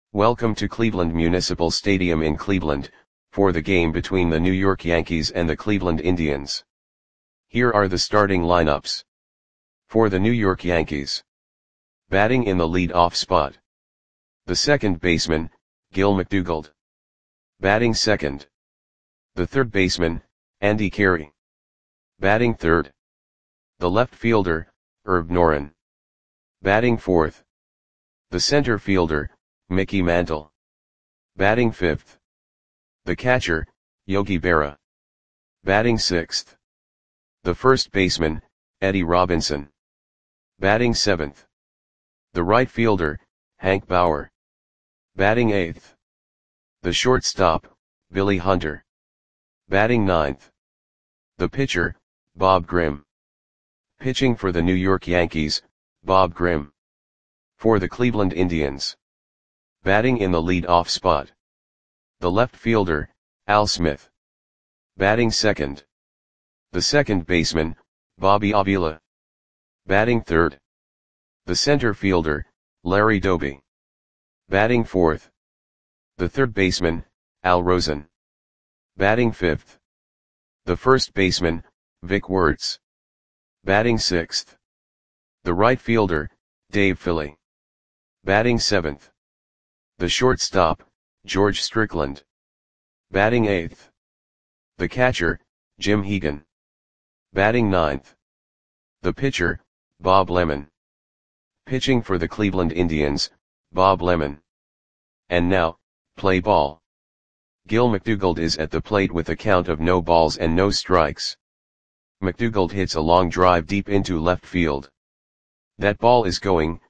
Welcome to Cleveland Municipal Stadium in Cleveland, for the game between the New York Yankees and the Cleveland Indians. Here are the starting lineups. For the New York Yankees. Batting in the lead-off spot. The second baseman, Gil McDougald. Batting second. The third baseman, Andy Carey. Batting third. The left fielder, Herb Noren. Batting fourth. The center fielder, Mickey Mantle. Batting fifth. The catcher, Yogi Berra. Batting sixth. The first baseman, Eddie Robinson. Batting seventh. The right fielder, Hank Bauer. Batting eighth. The shortstop, Billy Hunter. Batting ninth. The pitcher, Bob Grimm. Pitching for the New York Yankees, Bob Grimm. For the Cleveland Indians. Batting in the lead-off spot. The left fielder, Al Smith. Batting second. The second baseman, Bobby Avila. Batting third. The center fielder, Larry Doby. Batting fourth. The third baseman, Al Rosen. Batting fifth. The first baseman, Vic Wertz. Batting sixth. The right fielder, Dave Philly. Batting seventh. The shortstop, George Strickland. Batting eighth. The catcher, Jim Hegan. Batting ninth. The pitcher, Bob Lemon. Pitching for the Cleveland Indians, Bob Lemon. And now, play ball. Gil McDougald is at the plate with a count of no balls and no strikes. McDougald hits a long drive deep into left field. That ball is gone.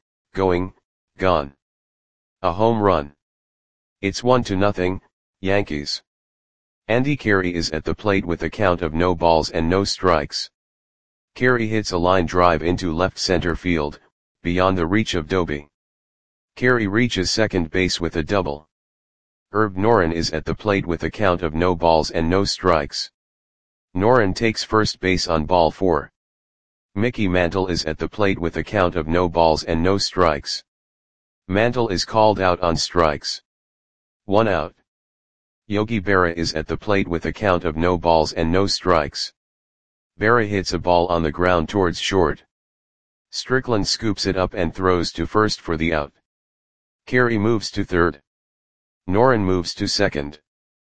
A home run. It's 1-0, Yankees. Andy Carey is at the plate with a count of no balls and no strikes. Carey hits a line drive into left center field, beyond the reach of Doby. Carey reaches second base with a double. Herb Noren is at the plate with a count of no balls and no strikes. Noren takes first base on ball 4. Mickey Mantle is at the plate with a count of no balls and no strikes. Mantle is called out on strikes. 1 out. Yogi Berra is at the plate with a count of no balls and no strikes. Berra hits a ball on the ground towards short. Strickland scoops it up and throws to first for the out. Carey moves to third. Noren moves to second.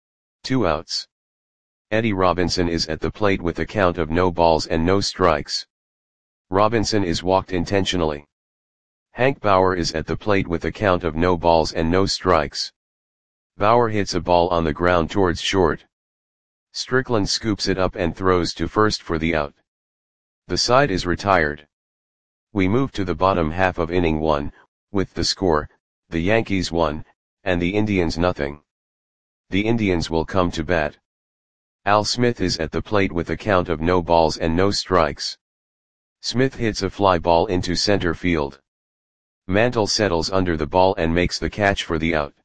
2 outs. Eddie Robinson is at the plate with a count of no balls and no strikes. Robinson is walked intentionally. Hank Bauer is at the plate with a count of no balls and no strikes. Bauer hits a ball on the ground towards short. Strickland scoops it up and throws to first for the out. The side is retired. We move to the bottom half of inning 1, with the score, the Yankees 1, and the Indians 0. The Indians will come to bat. Al Smith is at the plate with a count of no balls and no strikes. Smith hits a fly ball into center field. Mantle settles under the ball and makes the catch for the out.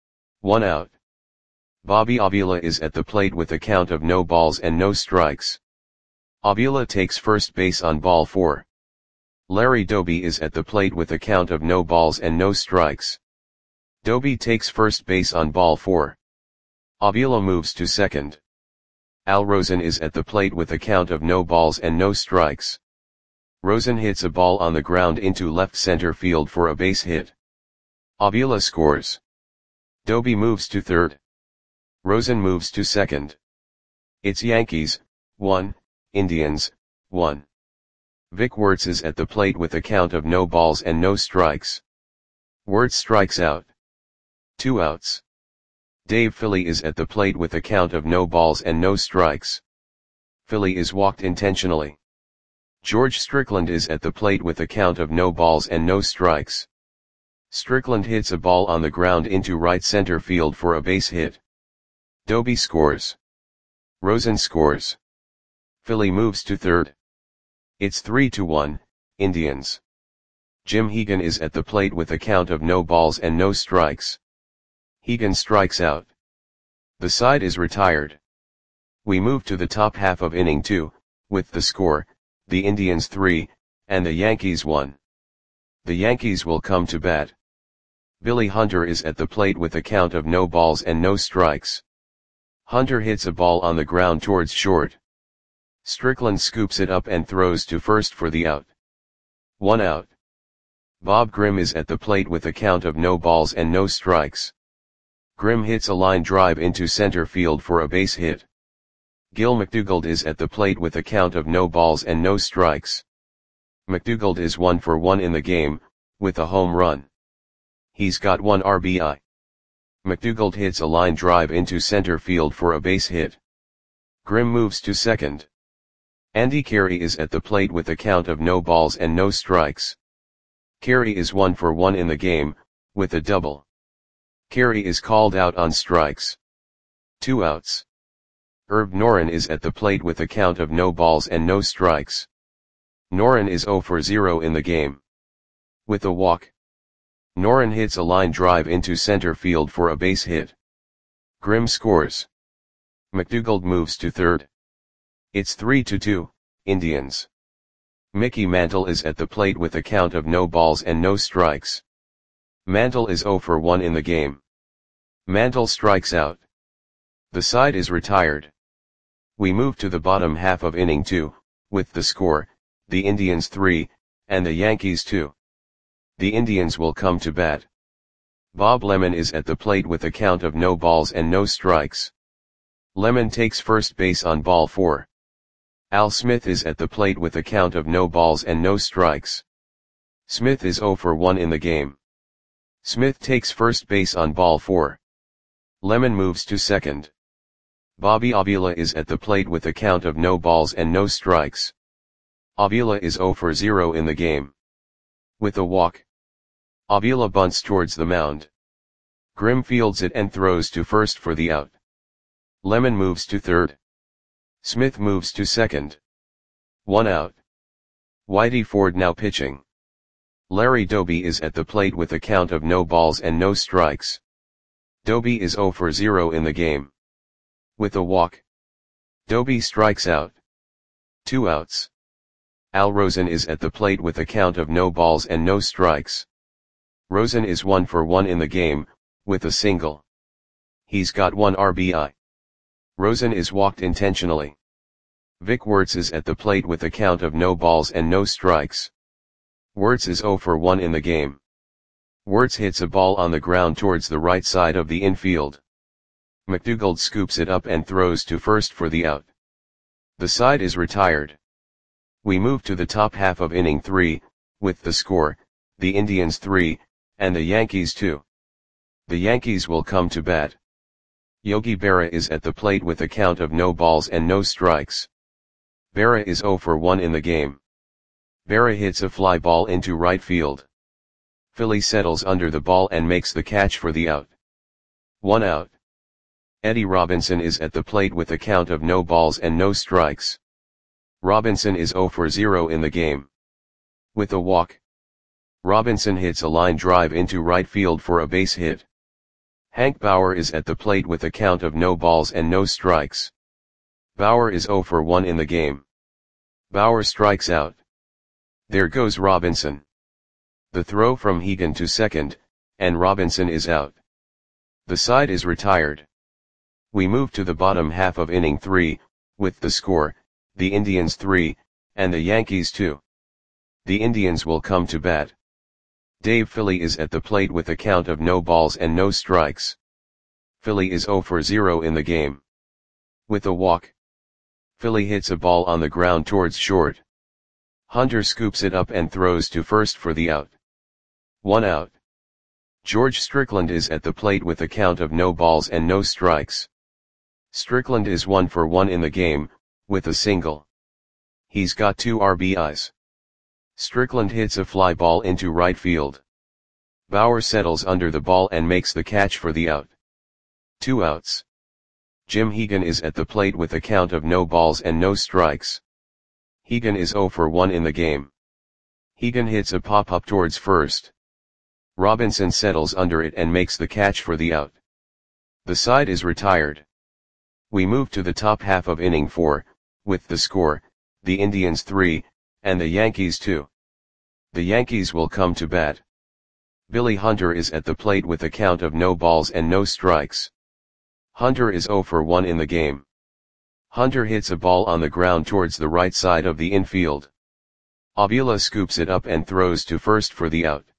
1 out. Bobby Avila is at the plate with a count of no balls and no strikes. Avila takes first base on ball 4. Larry Doby is at the plate with a count of no balls and no strikes. Doby takes first base on ball 4. Avila moves to second. Al Rosen is at the plate with a count of no balls and no strikes. Rosen hits a ball on the ground into left center field for a base hit. Avila scores. Doby moves to third. Rosen moves to second. It's Yankees, 1, Indians, 1. Vic Wertz is at the plate with a count of no balls and no strikes. Wertz strikes out. 2 outs. Dave Philly is at the plate with a count of no balls and no strikes. Philly is walked intentionally. George Strickland is at the plate with a count of no balls and no strikes. Strickland hits a ball on the ground into right center field for a base hit. Doby scores. Rosen scores. Philly moves to third. It's 3-1, Indians. Jim Hegan is at the plate with a count of no balls and no strikes. Hegan strikes out. The side is retired. We move to the top half of inning 2, with the score, the Indians 3, and the Yankees 1. The Yankees will come to bat. Billy Hunter is at the plate with a count of no balls and no strikes. Hunter hits a ball on the ground towards short. Strickland scoops it up and throws to first for the out. 1 out. Bob Grimm is at the plate with a count of no balls and no strikes. Grimm hits a line drive into center field for a base hit. Gil McDougald is at the plate with a count of no balls and no strikes. McDougald is 1 for 1 in the game, with a home run. He's got 1 RBI. McDougald hits a line drive into center field for a base hit. Grimm moves to second. Andy Carey is at the plate with a count of no balls and no strikes. Carey is 1 for 1 in the game, with a double. Carey is called out on strikes. 2 outs. Herb Noren is at the plate with a count of no balls and no strikes. Noren is 0 for 0 in the game. With a walk. Noren hits a line drive into center field for a base hit. Grimm scores. McDougald moves to third. It's 3-2, Indians. Mickey Mantle is at the plate with a count of no balls and no strikes. Mantle is 0 for 1 in the game. Mantle strikes out. The side is retired. We move to the bottom half of inning 2, with the score, the Indians 3, and the Yankees 2. The Indians will come to bat. Bob Lemon is at the plate with a count of no balls and no strikes. Lemon takes first base on ball 4. Al Smith is at the plate with a count of no balls and no strikes. Smith is 0 for 1 in the game. Smith takes first base on ball 4. Lemon moves to second. Bobby Avila is at the plate with a count of no balls and no strikes. Avila is 0 for 0 in the game. With a walk. Avila bunts towards the mound. Grimm fields it and throws to first for the out. Lemon moves to third. Smith moves to second. 1 out. Whitey Ford now pitching. Larry Doby is at the plate with a count of no balls and no strikes. Doby is 0 for 0 in the game. With a walk. Doby strikes out. 2 outs. Al Rosen is at the plate with a count of no balls and no strikes. Rosen is 1 for 1 in the game, with a single. He's got 1 RBI. Rosen is walked intentionally. Vic Wertz is at the plate with a count of no balls and no strikes. Wertz is 0 for 1 in the game. Wertz hits a ball on the ground towards the right side of the infield. McDougald scoops it up and throws to first for the out. The side is retired. We move to the top half of inning 3, with the score, the Indians 3, and the Yankees 2. The Yankees will come to bat. Yogi Berra is at the plate with a count of no balls and no strikes. Berra is 0 for 1 in the game. Berra hits a fly ball into right field. Philly settles under the ball and makes the catch for the out. 1 out. Eddie Robinson is at the plate with a count of no balls and no strikes. Robinson is 0 for 0 in the game. With a walk. Robinson hits a line drive into right field for a base hit. Hank Bauer is at the plate with a count of no balls and no strikes. Bauer is 0 for 1 in the game. Bauer strikes out. There goes Robinson. The throw from Hegan to second, and Robinson is out. The side is retired. We move to the bottom half of inning 3, with the score, the Indians 3, and the Yankees 2. The Indians will come to bat. Dave Philly is at the plate with a count of no balls and no strikes. Philly is 0 for 0 in the game. With a walk. Philly hits a ball on the ground towards short. Hunter scoops it up and throws to first for the out. 1 out. George Strickland is at the plate with a count of no balls and no strikes. Strickland is 1 for 1 in the game, with a single. He's got 2 RBIs. Strickland hits a fly ball into right field. Bauer settles under the ball and makes the catch for the out. 2 outs. Jim Hegan is at the plate with a count of no balls and no strikes. Hegan is 0 for 1 in the game. Hegan hits a pop-up towards first. Robinson settles under it and makes the catch for the out. The side is retired. We move to the top half of inning 4, with the score, the Indians 3, and the Yankees 2. The Yankees will come to bat. Billy Hunter is at the plate with a count of no balls and no strikes. Hunter is 0 for 1 in the game. Hunter hits a ball on the ground towards the right side of the infield. Avila scoops it up and throws to first for the out.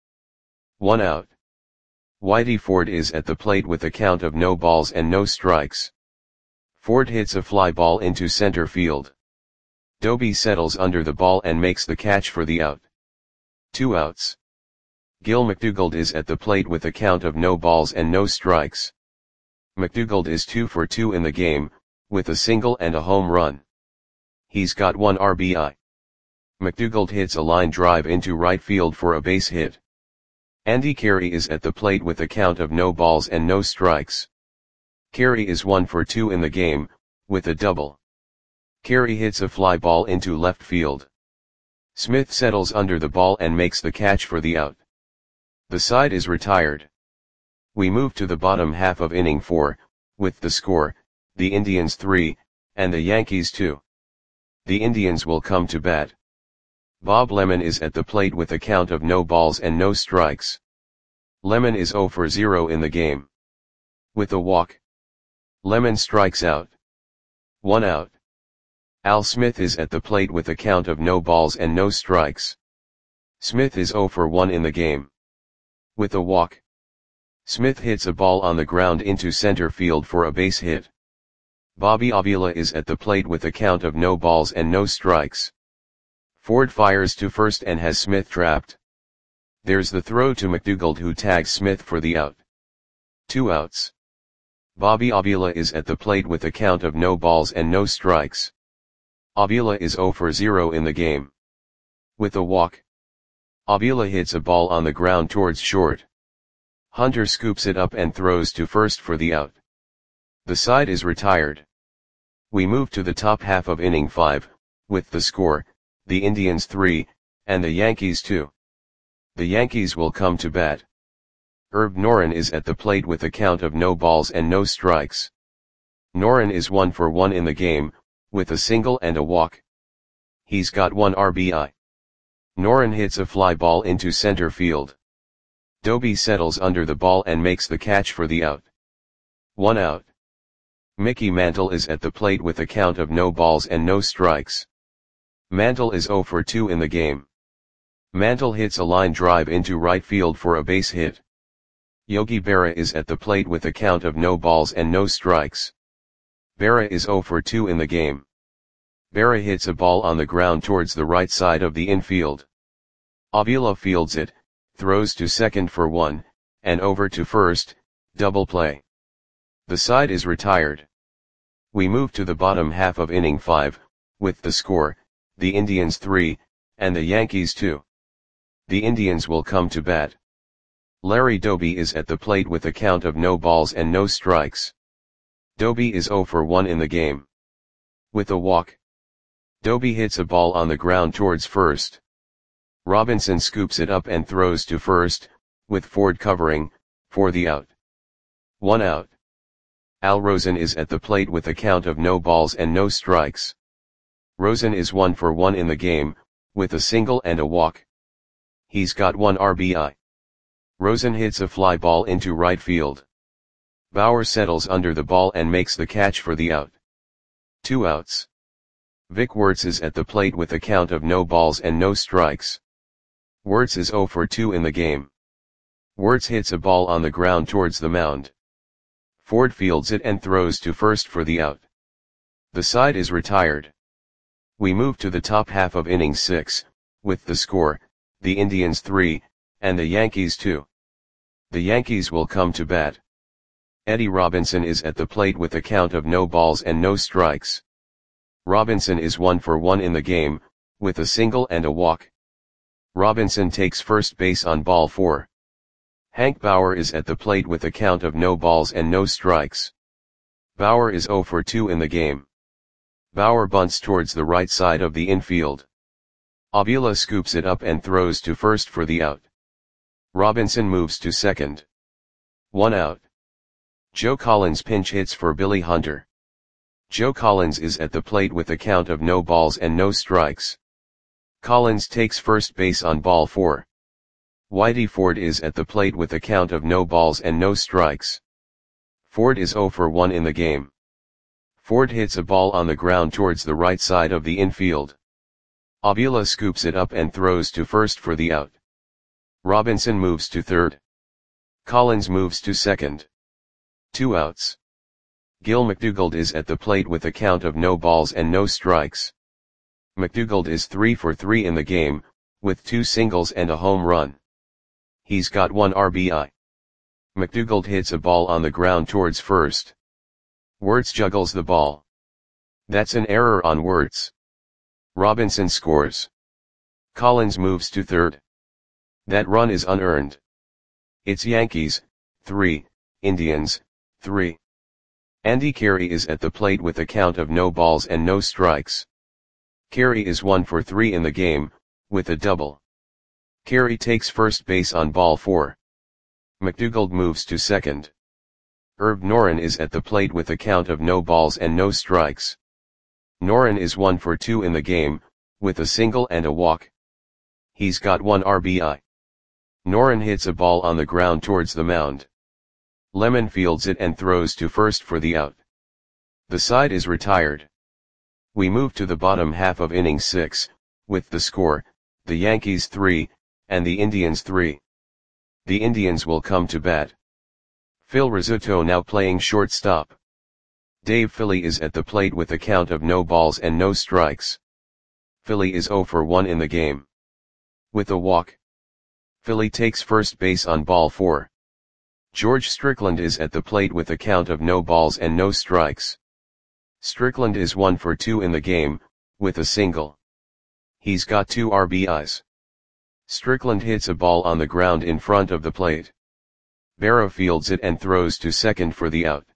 1 out. Whitey Ford is at the plate with a count of no balls and no strikes. Ford hits a fly ball into center field. Doby settles under the ball and makes the catch for the out. 2 outs. Gil McDougald is at the plate with a count of no balls and no strikes. McDougald is 2 for 2 in the game, with a single and a home run. He's got 1 RBI. McDougald hits a line drive into right field for a base hit. Andy Carey is at the plate with a count of no balls and no strikes. Carey is 1 for 2 in the game, with a double. Carey hits a fly ball into left field. Smith settles under the ball and makes the catch for the out. The side is retired. We move to the bottom half of inning 4, with the score, the Indians 3, and the Yankees 2. The Indians will come to bat. Bob Lemon is at the plate with a count of no balls and no strikes. Lemon is 0 for 0 in the game. With a walk, Lemon strikes out. 1 out. Al Smith is at the plate with a count of no balls and no strikes. Smith is 0 for 1 in the game. With a walk, Smith hits a ball on the ground into center field for a base hit. Bobby Avila is at the plate with a count of no balls and no strikes. Ford fires to first and has Smith trapped. There's the throw to McDougald, who tags Smith for the out. 2 outs. Bobby Avila is at the plate with a count of no balls and no strikes. Avila is 0 for 0 in the game. With a walk, Avila hits a ball on the ground towards short. Hunter scoops it up and throws to first for the out. The side is retired. We move to the top half of inning 5, with the score, the Indians 3, and the Yankees 2. The Yankees will come to bat. Herb Noren is at the plate with a count of no balls and no strikes. Noren is 1 for 1 in the game, with a single and a walk. He's got 1 RBI. Noren hits a fly ball into center field. Doby settles under the ball and makes the catch for the out. 1 out. Mickey Mantle is at the plate with a count of no balls and no strikes. Mantle is 0 for 2 in the game. Mantle hits a line drive into right field for a base hit. Yogi Berra is at the plate with a count of no balls and no strikes. Berra is 0 for 2 in the game. Berra hits a ball on the ground towards the right side of the infield. Avila fields it, throws to second for 1, and over to first, double play. The side is retired. We move to the bottom half of inning 5, with the score, the Indians 3, and the Yankees 2. The Indians will come to bat. Larry Doby is at the plate with a count of no balls and no strikes. Doby is 0 for 1 in the game. With a walk, Doby hits a ball on the ground towards first. Robinson scoops it up and throws to first, with Ford covering, for the out. 1 out. Al Rosen is at the plate with a count of no balls and no strikes. Rosen is 1 for 1 in the game, with a single and a walk. He's got 1 RBI. Rosen hits a fly ball into right field. Bauer settles under the ball and makes the catch for the out. 2 outs. Vic Wertz is at the plate with a count of no balls and no strikes. Wertz is 0 for 2 in the game. Wertz hits a ball on the ground towards the mound. Ford fields it and throws to first for the out. The side is retired. We move to the top half of inning 6, with the score, the Indians 3, and the Yankees 2. The Yankees will come to bat. Eddie Robinson is at the plate with a count of no balls and no strikes. Robinson is 1 for 1 in the game, with a single and a walk. Robinson takes first base on ball 4. Hank Bauer is at the plate with a count of no balls and no strikes. Bauer is 0 for 2 in the game. Bauer bunts towards the right side of the infield. Avila scoops it up and throws to first for the out. Robinson moves to second. 1 out. Joe Collins pinch hits for Billy Hunter. Joe Collins is at the plate with a count of no balls and no strikes. Collins takes first base on ball 4. Whitey Ford is at the plate with a count of no balls and no strikes. Ford is 0 for 1 in the game. Ford hits a ball on the ground towards the right side of the infield. Avila scoops it up and throws to first for the out. Robinson moves to third. Collins moves to second. 2 outs. Gil McDougald is at the plate with a count of no balls and no strikes. McDougald is 3 for 3 in the game, with 2 singles and a home run. He's got 1 RBI. McDougald hits a ball on the ground towards first. Wirtz juggles the ball. That's an error on Wirtz. Robinson scores. Collins moves to third. That run is unearned. It's Yankees, 3, Indians, 3. Andy Carey is at the plate with a count of no balls and no strikes. Carey is 1 for 3 in the game, with a double. Carey takes first base on ball 4. McDougald moves to second. Herb Noren is at the plate with a count of no balls and no strikes. Noren is 1 for 2 in the game, with a single and a walk. He's got 1 RBI. Noren hits a ball on the ground towards the mound. Lemon fields it and throws to first for the out. The side is retired. We move to the bottom half of inning 6, with the score, the Yankees 3, and the Indians 3. The Indians will come to bat. Phil Rizzuto now playing shortstop. Dave Philly is at the plate with a count of no balls and no strikes. Philly is 0 for 1 in the game. With a walk. Philly takes first base on ball 4. George Strickland is at the plate with a count of no balls and no strikes. Strickland is 1 for 2 in the game, with a single. He's got 2 RBIs. Strickland hits a ball on the ground in front of the plate. Berra fields it and throws to second for the out.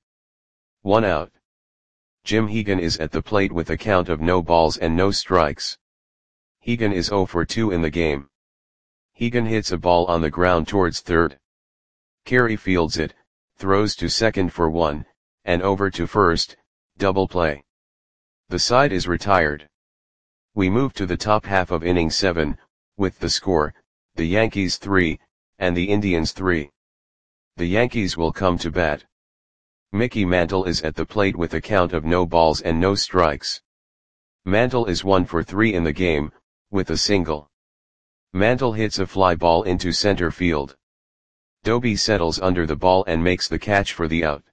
1 out. Jim Hegan is at the plate with a count of no balls and no strikes. Hegan is 0 for 2 in the game. Hegan hits a ball on the ground towards third. Carey fields it, throws to second for 1, and over to first, double play. The side is retired. We move to the top half of inning 7, with the score, the Yankees 3, and the Indians 3. The Yankees will come to bat. Mickey Mantle is at the plate with a count of no balls and no strikes. Mantle is 1 for 3 in the game, with a single. Mantle hits a fly ball into center field. Doby settles under the ball and makes the catch for the out.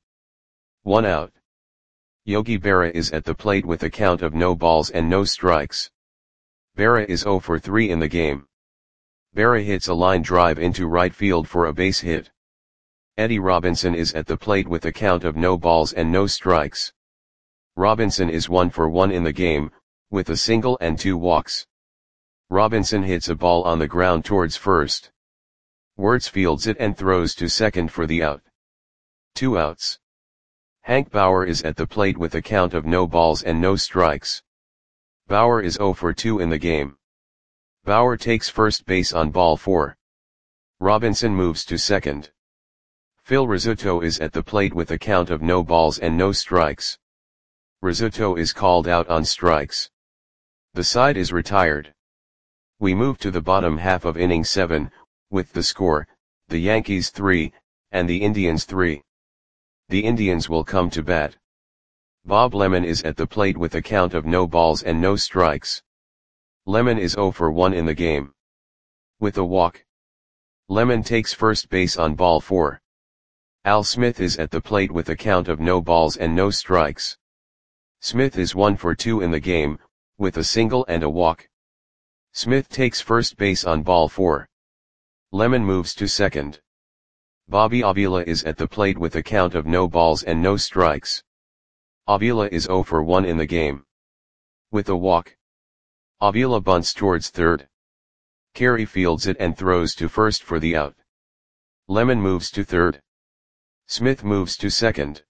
1 out. Yogi Berra is at the plate with a count of no balls and no strikes. Berra is 0 for 3 in the game. Berra hits a line drive into right field for a base hit. Eddie Robinson is at the plate with a count of no balls and no strikes. Robinson is 1 for 1 in the game, with a single and 2 walks. Robinson hits a ball on the ground towards first. Wirtz fields it and throws to second for the out. 2 outs. Hank Bauer is at the plate with a count of no balls and no strikes. Bauer is 0 for 2 in the game. Bauer takes first base on ball 4. Robinson moves to second. Phil Rizzuto is at the plate with a count of no balls and no strikes. Rizzuto is called out on strikes. The side is retired. We move to the bottom half of inning 7, with the score, the Yankees 3, and the Indians 3. The Indians will come to bat. Bob Lemon is at the plate with a count of no balls and no strikes. Lemon is 0 for 1 in the game. With a walk. Lemon takes first base on ball 4. Al Smith is at the plate with a count of no balls and no strikes. Smith is 1 for 2 in the game, with a single and a walk. Smith takes first base on ball 4. Lemon moves to second. Bobby Avila is at the plate with a count of no balls and no strikes. Avila is 0 for 1 in the game. With a walk. Avila bunts towards third. Carey fields it and throws to first for the out. Lemon moves to third. Smith moves to second.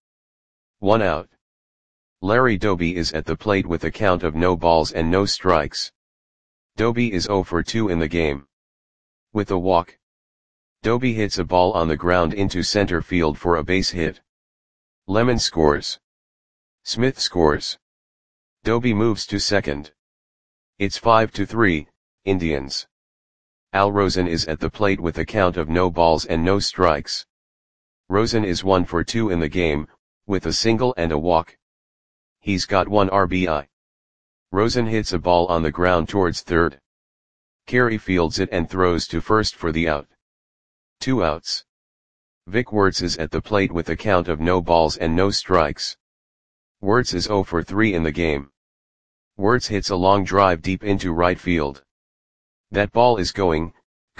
1 out. Larry Doby is at the plate with a count of no balls and no strikes. Doby is 0 for 2 in the game. With a walk. Doby hits a ball on the ground into center field for a base hit. Lemon scores. Smith scores. Doby moves to second. It's 5-3, Indians. Al Rosen is at the plate with a count of no balls and no strikes. Rosen is 1 for 2 in the game, with a single and a walk. He's got 1 RBI. Rosen hits a ball on the ground towards third. Carey fields it and throws to first for the out. 2 outs. Vic Wertz is at the plate with a count of no balls and no strikes. Wertz is 0 for 3 in the game. Wertz hits a long drive deep into right field. That ball is gone.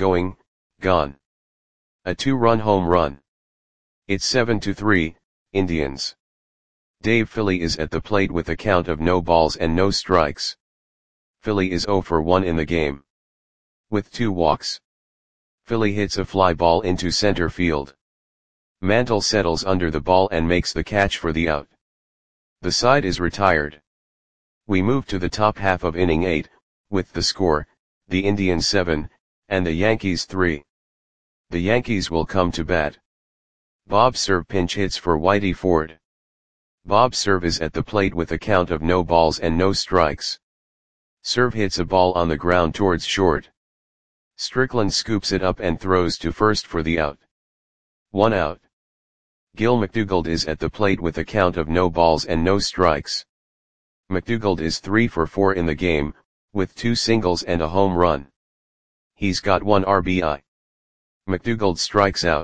A 2-run home run. It's 7-3, Indians. Dave Philly is at the plate with a count of no balls and no strikes. Philly is 0 for 1 in the game. With 2 walks. Philly hits a fly ball into center field. Mantle settles under the ball and makes the catch for the out. The side is retired. We move to the top half of inning 8, with the score, the Indians 7, and the Yankees 3. The Yankees will come to bat. Bob Cerv pinch hits for Whitey Ford. Bob Cerv is at the plate with a count of no balls and no strikes. Cerv hits a ball on the ground towards short. Strickland scoops it up and throws to first for the out. 1 out. Gil McDougald is at the plate with a count of no balls and no strikes. McDougald is 3 for 4 in the game, with 2 singles and a home run. He's got 1 RBI. McDougald strikes out.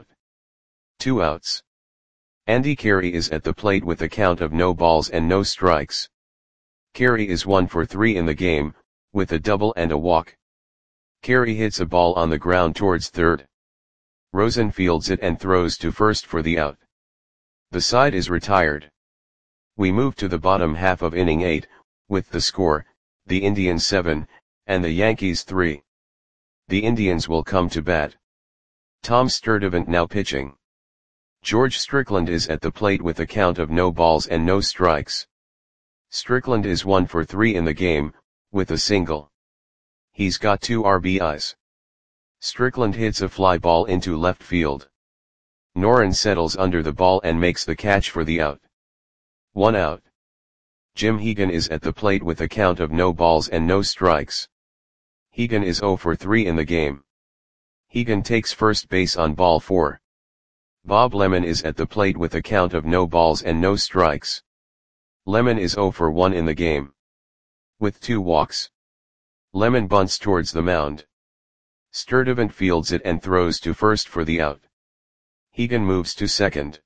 2 outs. Andy Carey is at the plate with a count of no balls and no strikes. Carey is 1 for 3 in the game, with a double and a walk. Carey hits a ball on the ground towards third. Rosen fields it and throws to first for the out. The side is retired. We move to the bottom half of inning 8, with the score, the Indians 7, and the Yankees 3. The Indians will come to bat. Tom Sturdivant now pitching. George Strickland is at the plate with a count of no balls and no strikes. Strickland is 1 for 3 in the game, with a single. He's got 2 RBIs. Strickland hits a fly ball into left field. Noren settles under the ball and makes the catch for the out. 1 out. Jim Hegan is at the plate with a count of no balls and no strikes. Hegan is 0 for 3 in the game. Hegan takes first base on ball 4. Bob Lemon is at the plate with a count of no balls and no strikes. Lemon is 0 for 1 in the game. With 2 walks. Lemon bunts towards the mound. Sturdivant fields it and throws to first for the out. Hegan moves to second.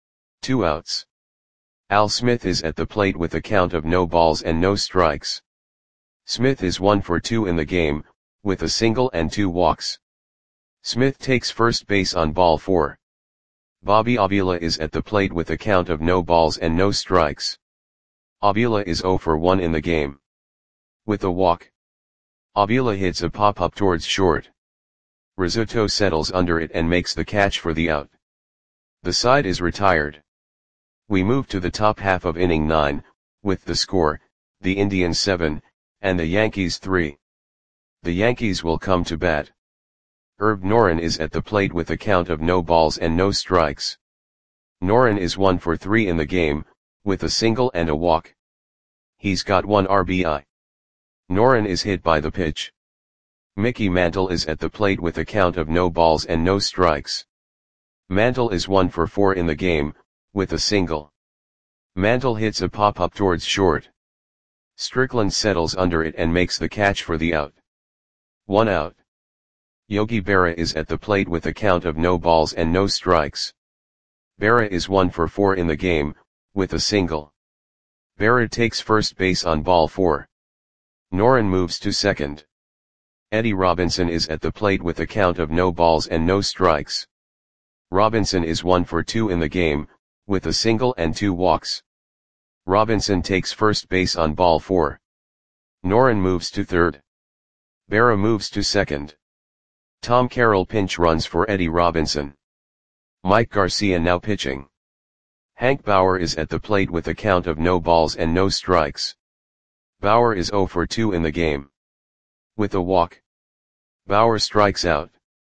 2 outs. Al Smith is at the plate with a count of no balls and no strikes. Smith is 1 for 2 in the game, with a single and 2 walks. Smith takes first base on ball 4. Bobby Avila is at the plate with a count of no balls and no strikes. Avila is 0 for 1 in the game. With a walk. Avila hits a pop-up towards short. Rizzuto settles under it and makes the catch for the out. The side is retired. We move to the top half of inning 9, with the score, the Indians 7, and the Yankees 3. The Yankees will come to bat. Herb Noren is at the plate with a count of no balls and no strikes. Noren is 1 for 3 in the game, with a single and a walk. He's got 1 RBI. Noren is hit by the pitch. Mickey Mantle is at the plate with a count of no balls and no strikes. Mantle is 1 for 4 in the game, with a single. Mantle hits a pop-up towards short. Strickland settles under it and makes the catch for the out. 1 out. Yogi Berra is at the plate with a count of no balls and no strikes. Berra is 1 for 4 in the game, with a single. Berra takes first base on ball 4. Noren moves to second. Eddie Robinson is at the plate with a count of no balls and no strikes. Robinson is 1 for 2 in the game, with a single and 2 walks. Robinson takes first base on ball 4. Noren moves to third. Berra moves to second. Tom Carroll pinch runs for Eddie Robinson. Mike Garcia now pitching. Hank Bauer is at the plate with a count of no balls and no strikes. Bauer is 0 for 2 in the game. With a walk. Bauer strikes out.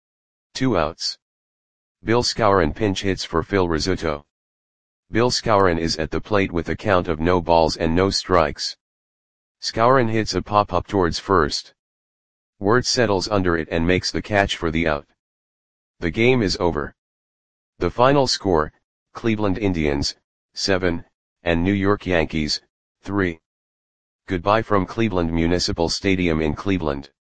2 outs. Bill Skowron pinch hits for Phil Rizzuto. Bill Skowron is at the plate with a count of no balls and no strikes. Skowron hits a pop-up towards first. Wirt settles under it and makes the catch for the out. The game is over. The final score, Cleveland Indians, 7, and New York Yankees, 3. Goodbye from Cleveland Municipal Stadium in Cleveland.